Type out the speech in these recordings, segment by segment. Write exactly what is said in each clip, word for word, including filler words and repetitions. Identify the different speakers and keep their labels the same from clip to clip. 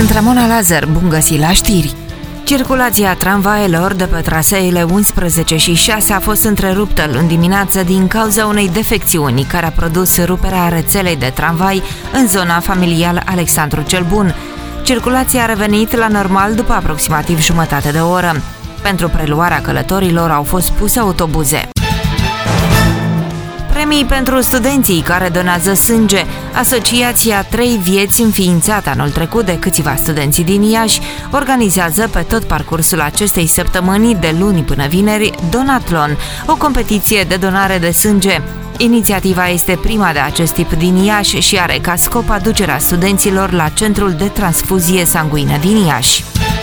Speaker 1: Sunt Ramona Lazar, bun găsit la știri! Circulația tramvaelor de pe traseele unsprezece și șase a fost întreruptă luni dimineață din cauza unei defecțiuni care a produs ruperea rețelei de tramvai în zona familială Alexandru cel Bun. Circulația a revenit la normal după aproximativ jumătate de oră. Pentru preluarea călătorilor au fost puse autobuze. Premii pentru studenții care donează sânge. Asociația Trei Vieți, înființată anul trecut de câțiva studenți din Iași, organizează pe tot parcursul acestei săptămâni, de luni până vineri, Donatlon, o competiție de donare de sânge. Inițiativa este prima de acest tip din Iași și are ca scop aducerea studenților la Centrul de Transfuzie Sanguină din Iași.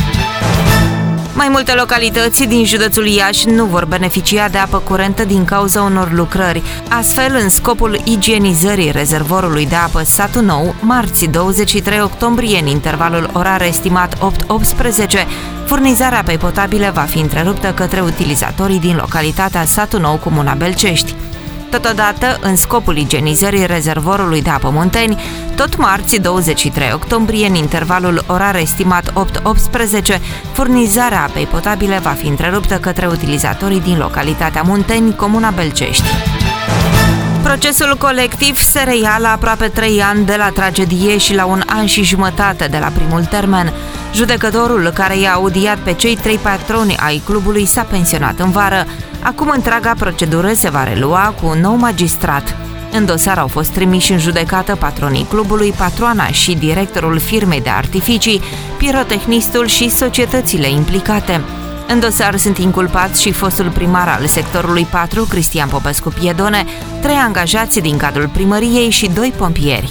Speaker 1: Mai multe localități din județul Iași nu vor beneficia de apă curentă din cauza unor lucrări. Astfel, în scopul igienizării rezervorului de apă Satul Nou, marți douăzeci și trei octombrie, în intervalul orar estimat opt optsprezece, furnizarea apei potabile va fi întreruptă către utilizatorii din localitatea Satul Nou, Comuna Belcești. Totodată, în scopul igienizării rezervorului de apă Munteni, tot marți douăzeci și trei octombrie, în intervalul orar estimat opt optsprezece, furnizarea apei potabile va fi întreruptă către utilizatorii din localitatea Munteni, Comuna Belcești. Procesul colectiv se reia la aproape trei ani de la tragedie și la un an și jumătate de la primul termen. Judecătorul care i-a audiat pe cei trei patroni ai clubului s-a pensionat în vară. Acum întreaga procedură se va relua cu un nou magistrat. În dosar au fost trimiși în judecată patronii clubului, patroana și directorul firmei de artificii, pirotehnistul și societățile implicate. În dosar sunt inculpați și fostul primar al sectorului patru, Cristian Popescu Piedone, trei angajați din cadrul primăriei și doi pompieri.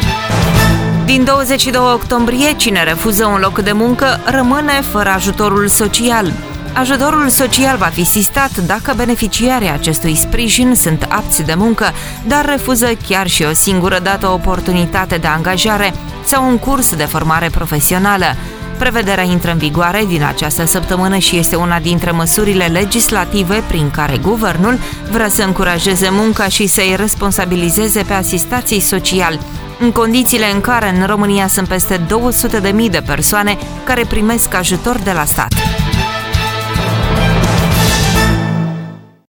Speaker 1: Din douăzeci și doi octombrie, cine refuză un loc de muncă rămâne fără ajutorul social. Ajutorul social va fi sistat dacă beneficiarii acestui sprijin sunt apți de muncă, dar refuză chiar și o singură dată o oportunitate de angajare sau un curs de formare profesională. Prevederea intră în vigoare din această săptămână și este una dintre măsurile legislative prin care guvernul vrea să încurajeze munca și să-i responsabilizeze pe asistații sociali, în condițiile în care în România sunt peste două sute de mii de persoane care primesc ajutor de la stat.